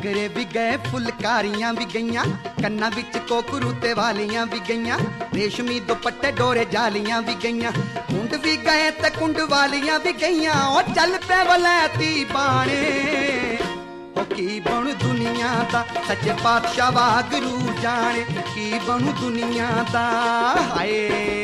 घाघरे भी गए फुलकारियां भी गईयां कन्ना विच कोकरू ते वालियां भी गईयां रेशमी दुपट्टे डोरे जालियां भी गईयां कुंड भी गए ते कुंड वालियां भी गईयां ओ चल पे वलैती बाणे ओ की बनू दुनिया दा सच्चे पातशाह वागरू जाने की बनू दुनिया दा हाय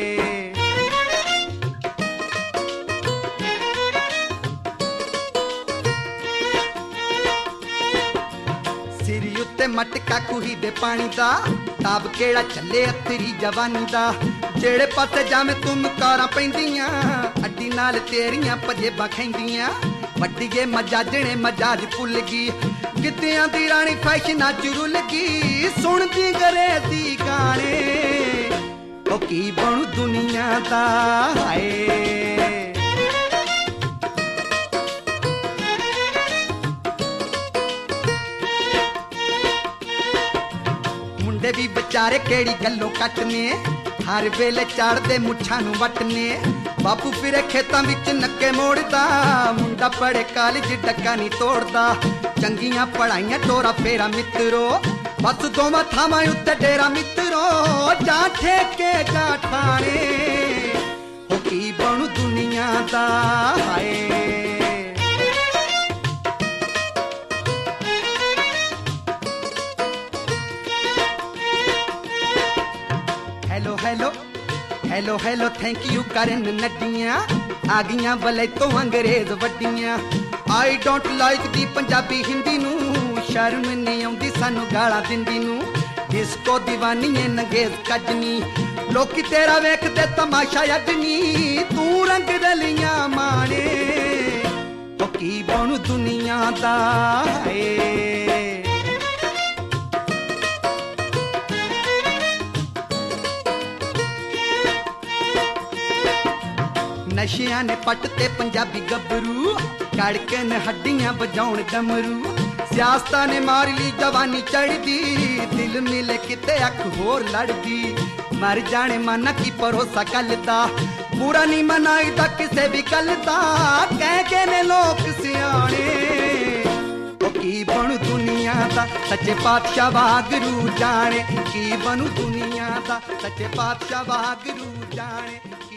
सिर उत्ते मटका कुही दे पानी दा ताब केड़ा चले तेरी जवानी दा जेड़े पासे जावे तुम कारां पैंदियां अड्डी नाल तेरियां पजेबां खैंदियां वड्डीए मजाजणे मजाज भुल गई गिद्दियां दी रानी फैशना च रुल गई सुनदी अंग्रेजी गाने ओ की बनू दुनिया दा हाय भी बेचारे केड़ी गल्लों कटने हर वेले चाड़दे मुछां नूं वटने बापू फिरे खेतां विच नक्के मोड़दा मुंडा पढ़े कॉलेज डक्का नहीं तोड़दा चंगियां पढ़ाइयां टोरा फेरा मित्रो बस दोवां थावां उत्ते डेरा मित्रो जा ठेके जा ठाणे हो की बनू दुनिया दा hi hello hello hello hello thank you करन नड्डियां आ गईयां भले तो अंग्रेज वड्डियां I don't like the Punjabi Hindi नूं शर्म नहीं आउंदी सानू गाला दिंदी नूं डिस्को दीवानी है नंगेज कजनी लोकी तेरा वेखदे तमाशा अडनी तू रंग रलियां माणे ओ की बनू दुनिया दा हाय नशियां ने पट ते पंजाबी गबरू कड़कन हड्डियां बजाउण डमरू सियासता ने मार ली जवानी चढ़दी दिल मिले किते अख होर लड़दी मर जाने माना की भरोसा कल दा बुरा नहीं मनाईदा किसे भी गल दा कह के ने लोक सियाणे ओ की बनू दुनिया दा सच्चे पातशाह वागरू जाने की बनू दुनिया दा सच्चे पातशाह वागरू जाने